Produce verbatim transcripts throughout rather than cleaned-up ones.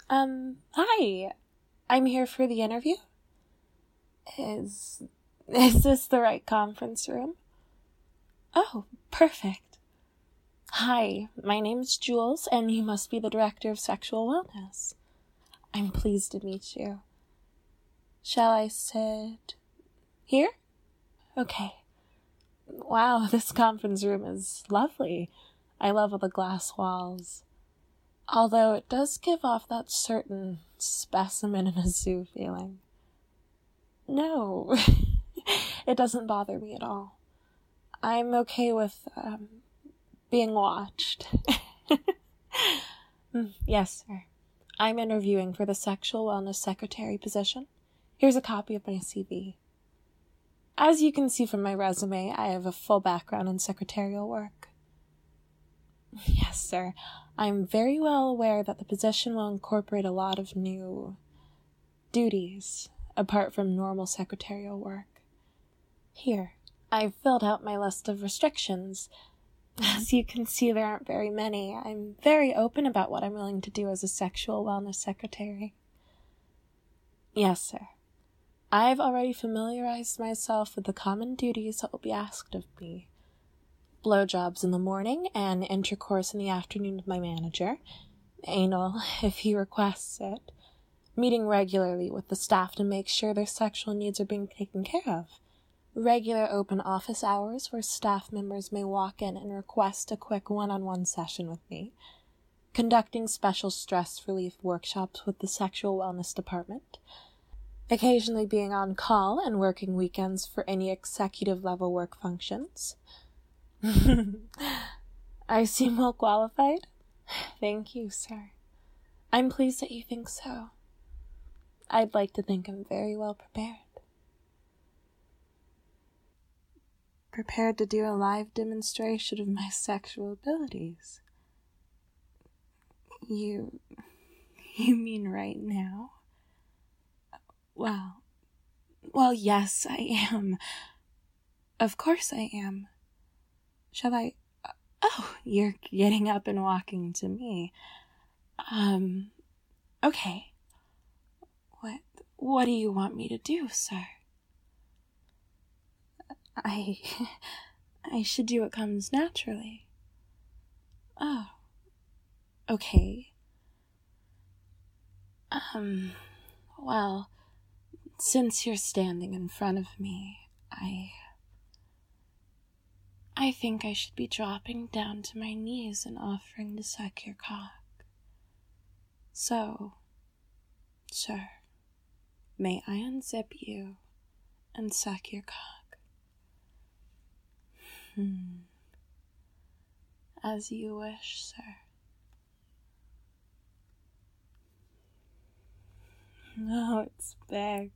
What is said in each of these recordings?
Um, hi. I'm here for the interview. Is, is this the right conference room? Oh, perfect. Hi, my name's Jules, and you must be the Director of Sexual Wellness. I'm pleased to meet you. Shall I sit here? Okay. Wow, this conference room is lovely. I love all the glass walls. Although it does give off that certain specimen in a zoo feeling. No, it doesn't bother me at all. I'm okay with um, being watched. Yes, sir. I'm interviewing for the Sexual Wellness Secretary position. Here's a copy of my C V. As you can see from my resume, I have a full background in secretarial work. Yes, sir. I'm very well aware that the position will incorporate a lot of new duties, apart from normal secretarial work. Here, I've filled out my list of restrictions. As you can see, there aren't very many. I'm very open about what I'm willing to do as a sexual wellness secretary. Yes, sir. I've already familiarized myself with the common duties that will be asked of me. Blowjobs in the morning and intercourse in the afternoon with my manager. Anal, if he requests it. Meeting regularly with the staff to make sure their sexual needs are being taken care of. Regular open office hours where staff members may walk in and request a quick one-on-one session with me. Conducting special stress relief workshops with the sexual wellness department. Occasionally being on call and working weekends for any executive level work functions. I seem well qualified? Thank you, sir. I'm pleased that you think so. I'd like to think I'm very well prepared. Prepared to do a live demonstration of my sexual abilities. You... you mean right now? Well... well, yes, I am. Of course I am. Shall I... Oh, you're getting up and walking to me. Um... Okay. What... what do you want me to do, sir? I... I should do what comes naturally. Oh. Okay. Um... Well, since you're standing in front of me, I... I think I should be dropping down to my knees and offering to suck your cock. So, sir, may I unzip you and suck your cock? Hmm. As you wish, sir. No, it's big.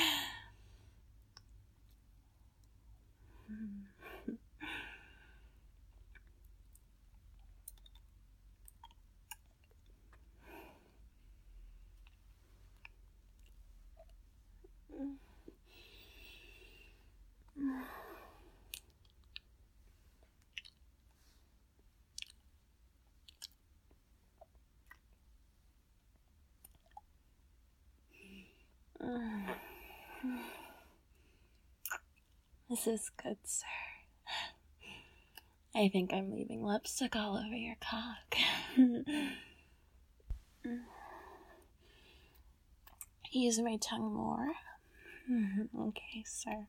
This is good, sir. I think I'm leaving lipstick all over your cock. Use my tongue more. Okay, sir.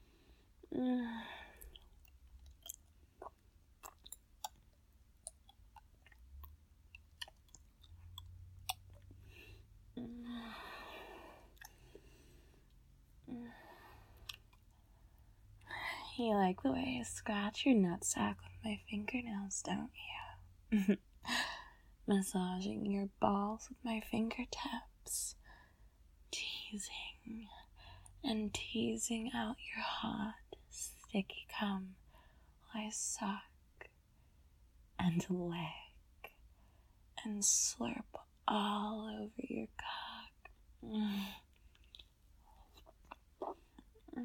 You like the way I scratch your nutsack with my fingernails, don't you? Massaging your balls with my fingertips. Teasing and teasing out your hot, sticky cum while I suck and lick and slurp all over your cock. Mm. Mm.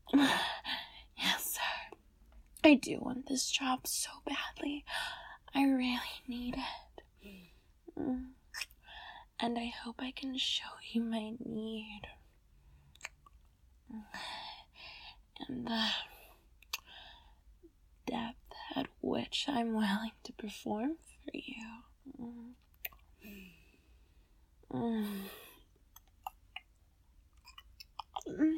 Yes, sir. I do want this job so badly. I really need it. Mm. And I hope I can show you my need. And the depth at which I'm willing to perform for you. Mm. Mm. Mm.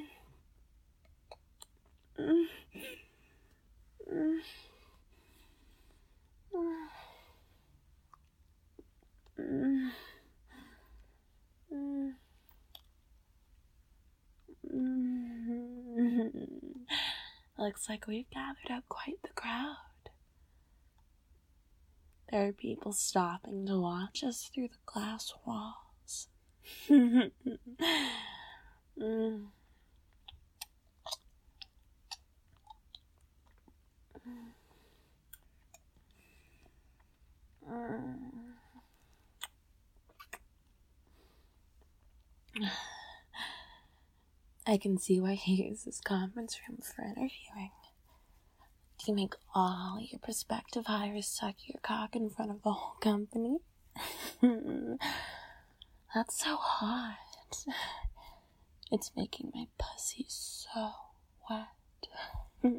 Mm. Mm. Mm. Mm. Mm. Looks like we've gathered up quite the crowd. There are people stopping to watch us through the glass walls. mm. Mm. I can see why you use this conference room for interviewing. Do you make all your prospective hires suck your cock in front of the whole company? That's so hot. It's making my pussy so wet.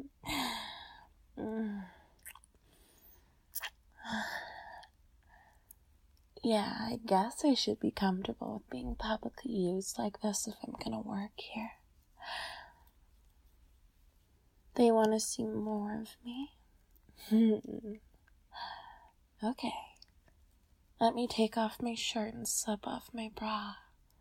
Yeah, I guess I should be comfortable with being publicly used like this if I'm gonna work here. They want to see more of me? Okay. Let me take off my shirt and slip off my bra.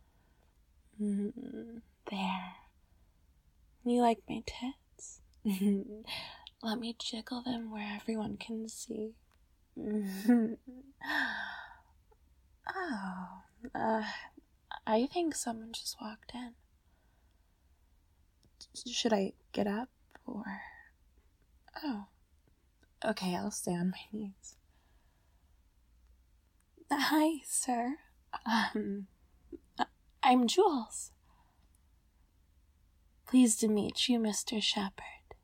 There. You like my tits? Let me jiggle them where everyone can see. Oh, uh, I think someone just walked in. Should I get up or... Oh, okay, I'll stay on my knees. Hi, sir. Um, I'm Jules. Pleased to meet you, Mister Shepherd.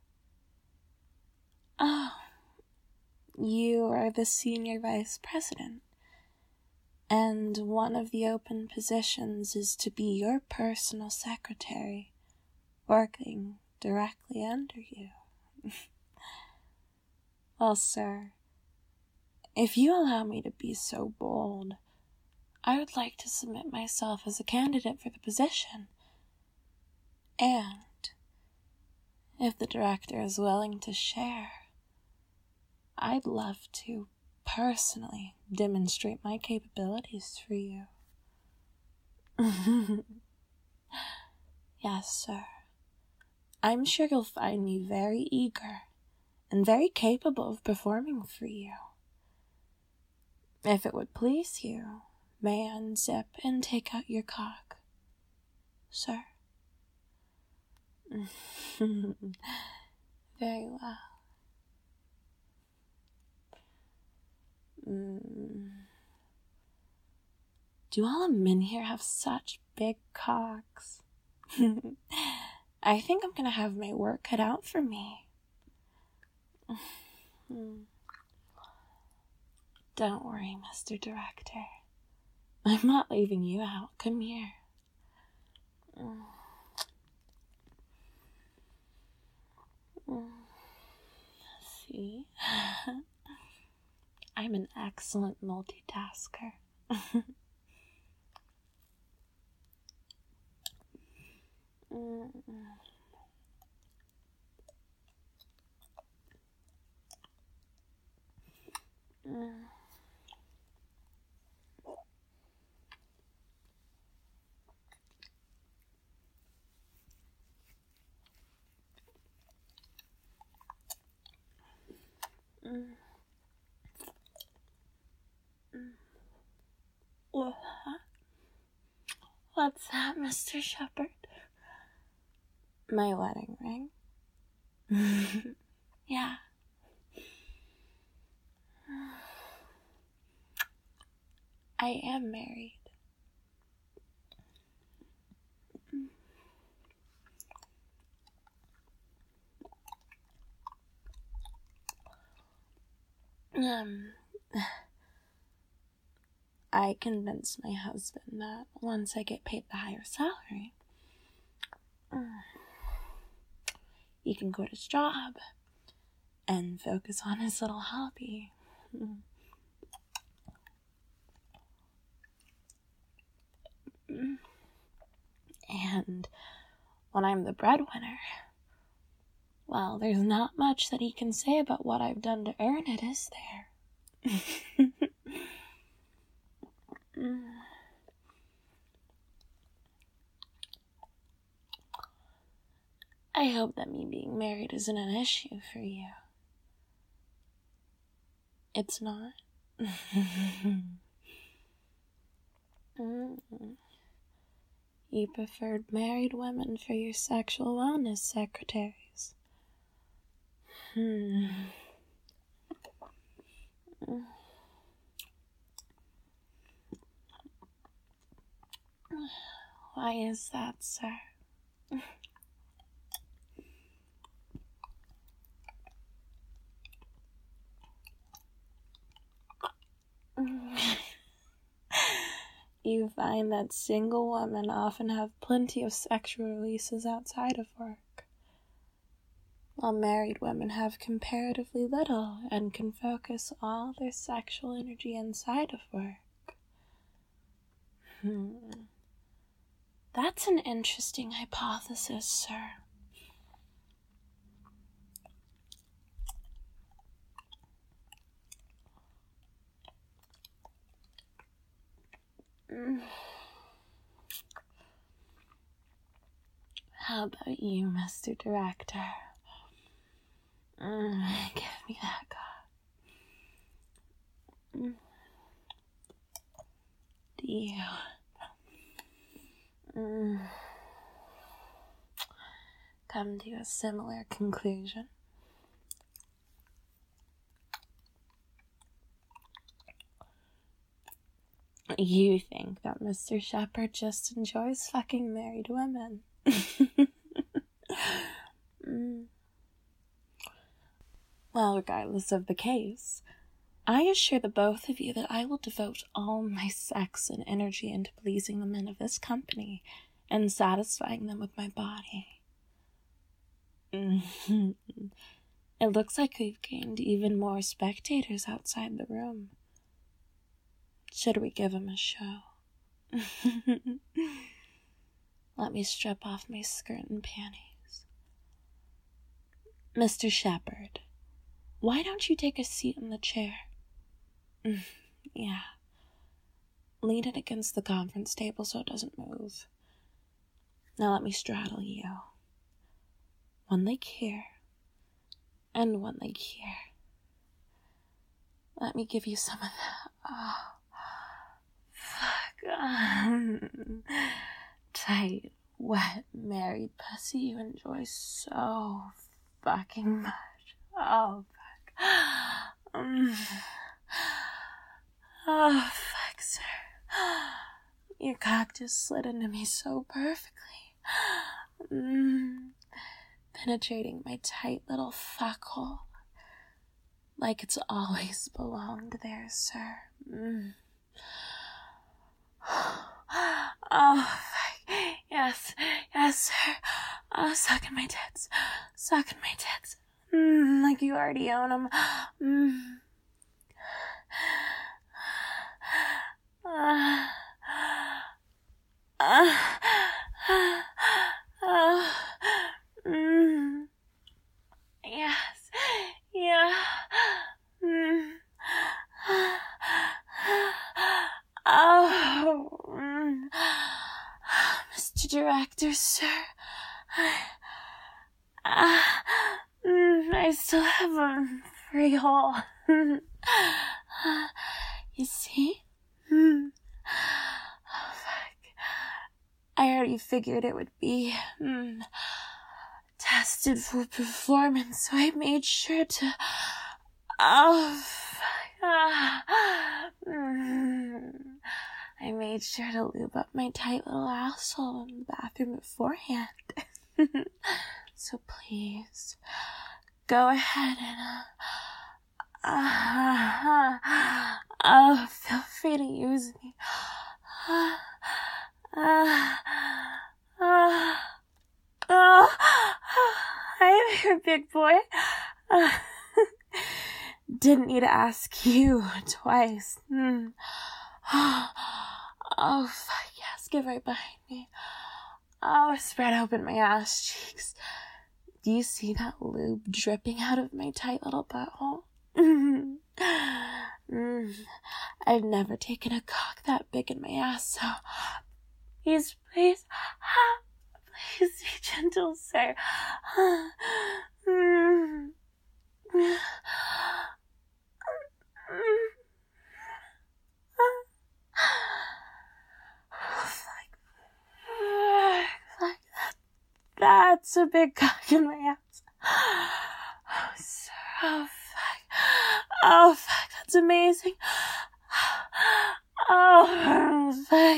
Oh, you are the senior vice president, and one of the open positions is to be your personal secretary, working directly under you. Well, sir, if you allow me to be so bold, I would like to submit myself as a candidate for the position. And if the director is willing to share, I'd love to personally demonstrate my capabilities for you. Yes, sir. I'm sure you'll find me very eager and very capable of performing for you. If it would please you, may I unzip and take out your cock, sir? Very well. Mm. Do all the men here have such big cocks? I think I'm gonna have my work cut out for me. Don't worry, Mister Director. I'm not leaving you out. Come here. See? I'm an excellent multitasker. mm. Mm. Mm. What? What's that, Mister Shepherd? My wedding ring. Yeah. I am married. Um, I convinced my husband that once I get paid the higher salary, he can quit his job and focus on his little hobby. And when I'm the breadwinner, well, there's not much that he can say about what I've done to earn it, is there? I hope that me being married isn't an issue for you. It's not? You preferred married women for your sexual wellness secretaries. Hmm. Why is that, sir? You find that single women often have plenty of sexual releases outside of work, while married women have comparatively little and can focus all their sexual energy inside of work. Hmm. That's an interesting hypothesis, sir. How about you, Mister Director? Mm, give me that cup. Mm. Do you mm, come to a similar conclusion? You think that Mister Shepard just enjoys fucking married women. mm. Well, regardless of the case, I assure the both of you that I will devote all my sex and energy into pleasing the men of this company and satisfying them with my body. It looks like we've gained even more spectators outside the room. Should we give him a show? Let me strip off my skirt and panties. Mister Shepard, why don't you take a seat in the chair? Yeah. Lean it against the conference table so it doesn't move. Now let me straddle you. One leg here, and one leg here. Let me give you some of that. Oh. Tight, wet, married pussy you enjoy so fucking much. Oh, fuck. Um. Oh, fuck, sir. Your cock just slid into me so perfectly. Mm. Penetrating my tight little fuck hole. Like it's always belonged there, sir. Mm. Oh, fuck. Yes, yes, sir. Oh, sucking my tits. Sucking my tits. Mm, like you already own them. Mm. Uh, uh, uh, uh, mm. Yes, yeah. Mm. Oh, mm. Mister Director, sir, I, uh, mm, I still have a free hole. You see? Mm. Oh, fuck. I already figured it would be mm, tested for performance, so I made sure to. Oh, fuck. Ah. Mm. I made sure to lube up my tight little asshole in the bathroom beforehand. So please, go ahead and, uh, Uh, oh, feel free to use me. Uh, uh, uh, uh, I'm your big boy. Uh, didn't need to ask you twice. Mm. Oh, fuck yes, get right behind me. Oh, spread open my ass cheeks. Do you see that lube dripping out of my tight little butthole? Mm. Mm. I've never taken a cock that big in my ass, so please, please, please be gentle, sir. Mm. That's a big cock in my ass. Oh, sir. Oh, fuck. Oh, fuck. That's amazing. Oh, fuck.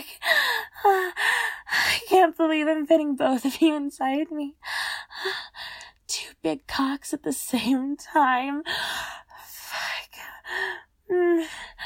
I can't believe I'm fitting both of you inside me. Two big cocks at the same time. Fuck. Mm.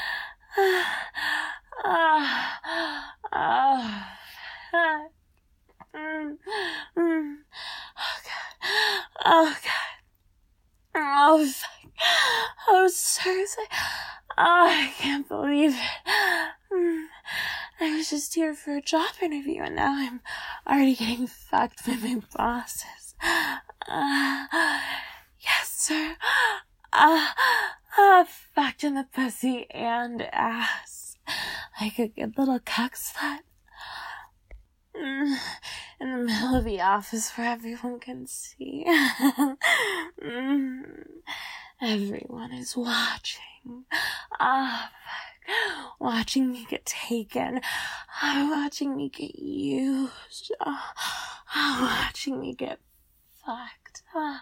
Oh, oh, fuck. Mm, mm. Oh, God. Oh, God. Oh, fuck. Oh, seriously. Oh, I can't believe it. Mm. I was just here for a job interview, and now I'm already getting fucked by my bosses. Uh, yes, sir. Uh, uh, fucked in the pussy and ass. Like a good little cuck slut. Mm, in the middle of the office where everyone can see. mm, everyone is watching. Ah, oh, watching me get taken. Oh, watching me get used. Oh, oh, watching me get fucked. Oh,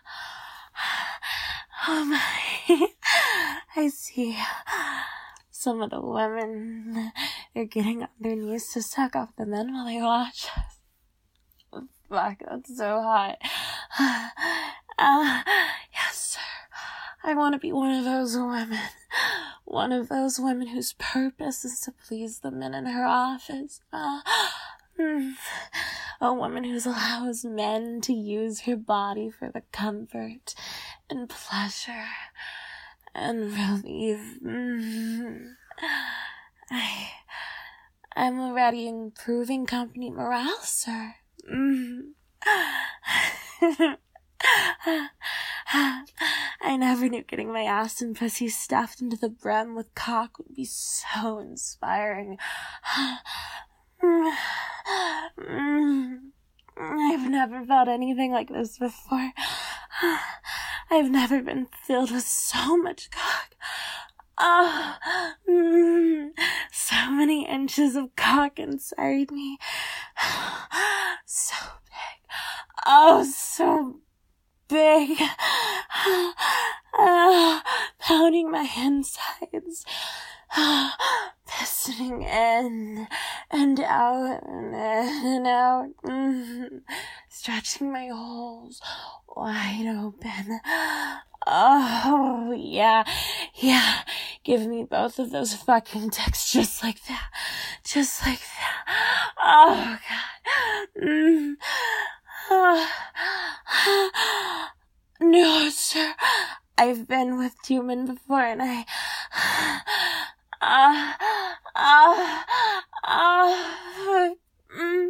oh my. I see. Some of the women are getting on their knees to suck off the men while they watch us. Fuck, that's so hot. Uh, yes, sir. I want to be one of those women. One of those women whose purpose is to please the men in her office. Uh, mm, a woman who allows men to use her body for the comfort and pleasure and relief. Mm. I, I'm already improving company morale, sir. Mm. I never knew getting my ass and pussy stuffed into the brim with cock would be so inspiring. I've never felt anything like this before. I've never been filled with so much cock. Oh, mm, so many inches of cock inside me. So big. Oh, so big. Uh, pounding my insides. Pistoning in and out and in and out. Mm, stretching my holes wide open. Oh, yeah, yeah. Give me both of those fucking dicks just like that. Just like that. Oh, God. Mm. Oh. No, sir. I've been with two men before, and I... Uh, uh, uh, mm.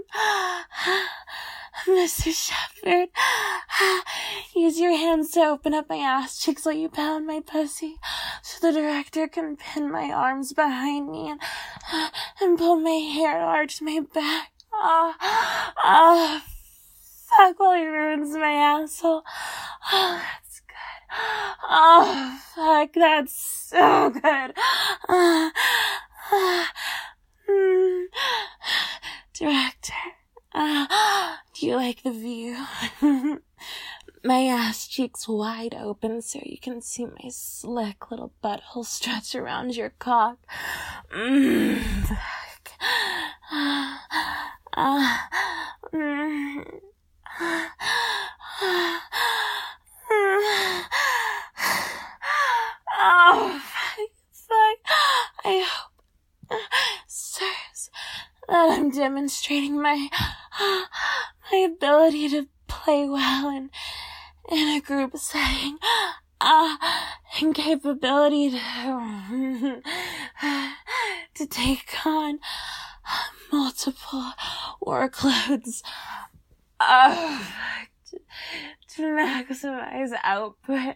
Mister Shepard, use your hands to open up my ass cheeks while you pound my pussy, so the director can pin my arms behind me and, and pull my hair arch my back. Oh, oh, fuck while he ruins my asshole. Oh, that's good. Oh, fuck, that's so good. Uh, uh, mm. Director. Uh, do you like the view? My ass cheeks wide open so you can see my slick little butthole stretch around your cock. Mm, fuck. Uh, uh, mm, uh, oh, demonstrating my my ability to play well in, in a group setting, uh, and capability to, to take on multiple workloads uh, to, to maximize output.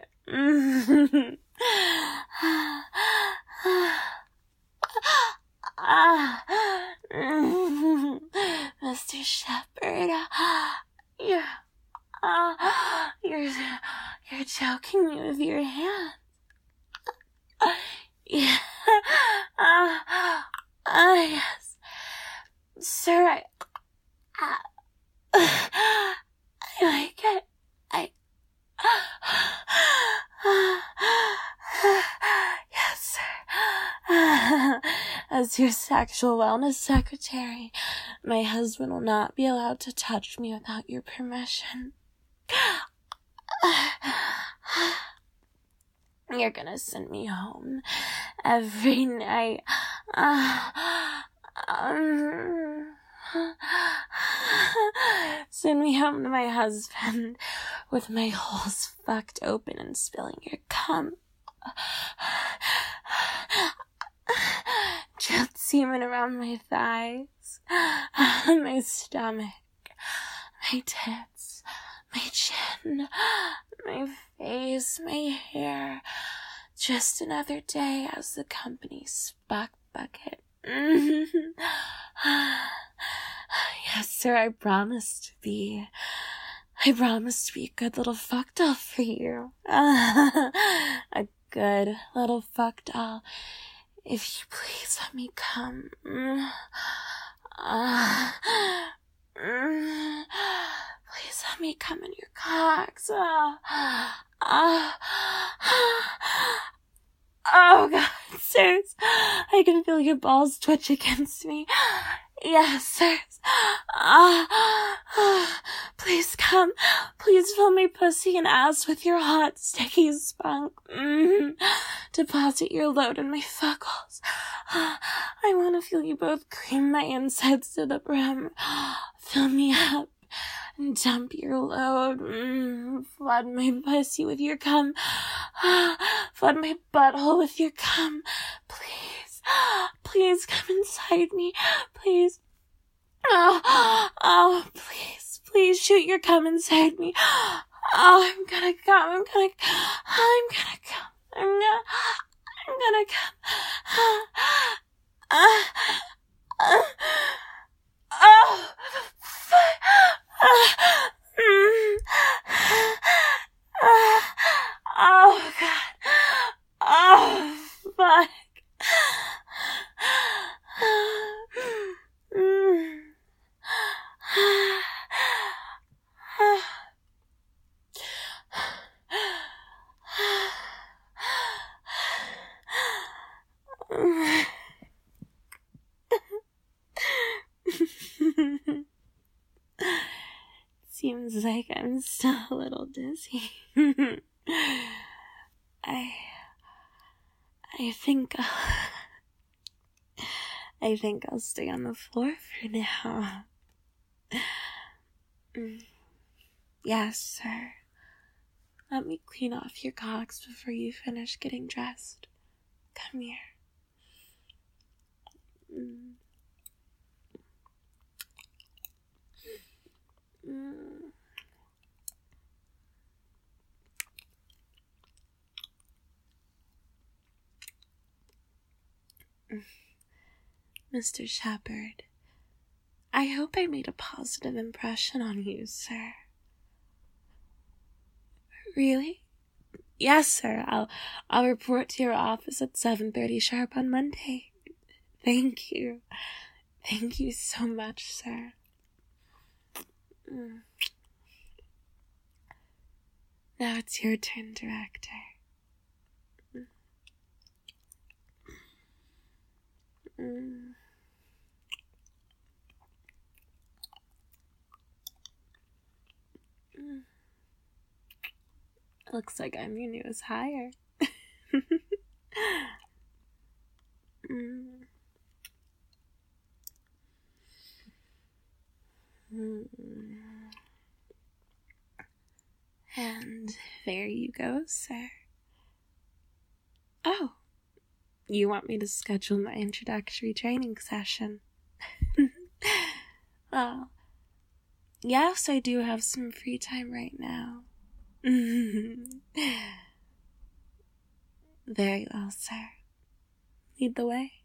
Mister Shepherd, you're, uh, you're, you're choking me with your hand. Yeah, uh, uh, yes, sir, I, uh, I like it. I, yes, sir. As your sexual wellness secretary, my husband will not be allowed to touch me without your permission. You're gonna send me home every night. Uh, um, send me home to my husband with my holes fucked open and spilling your cum. Drilled semen around my thighs, my stomach, my tits, my chin, my face, my hair. Just another day as the company's buck bucket. Yes, sir, I promise to be. I promise to be a good little fuck doll for you. A good little fuck doll. If you please let me come. Uh, please let me come in your cocks. Uh, uh, oh, God, sirs. I can feel your balls twitch against me. Yes, sirs. Uh, uh, please come. Please fill my pussy and ass with your hot, sticky spunk. Mm. Deposit your load in my fuckles. Uh, I want to feel you both cream my insides to the brim. Fill me up and dump your load. Mm. Flood my pussy with your cum. Uh, flood my butthole with your cum. Please. Please come inside me. Please. Oh, oh, please, please shoot your cum inside me. Oh, I'm gonna come, I'm gonna, I'm gonna come, I'm gonna, I'm gonna come. Uh, uh, oh, fuck. Uh, mm, uh, oh, God. Oh, fuck. Mm. Seems like I'm still a little dizzy. I I think I'll, I think I'll stay on the floor for now. Yes, sir. Let me clean off your cocks before you finish getting dressed. Come here. Mm. Mm. Mister Shepherd, I hope I made a positive impression on you, sir. Really? Yes, sir. I'll I'll report to your office at seven thirty sharp on Monday. Thank you. Thank you so much, sir. Mm. Now it's your turn, director. Mm. Mm. Looks like I'm your newest hire. mm. There you go, sir. Oh, you want me to schedule my introductory training session? Well, yes, I do have some free time right now. Very well, sir. Lead the way.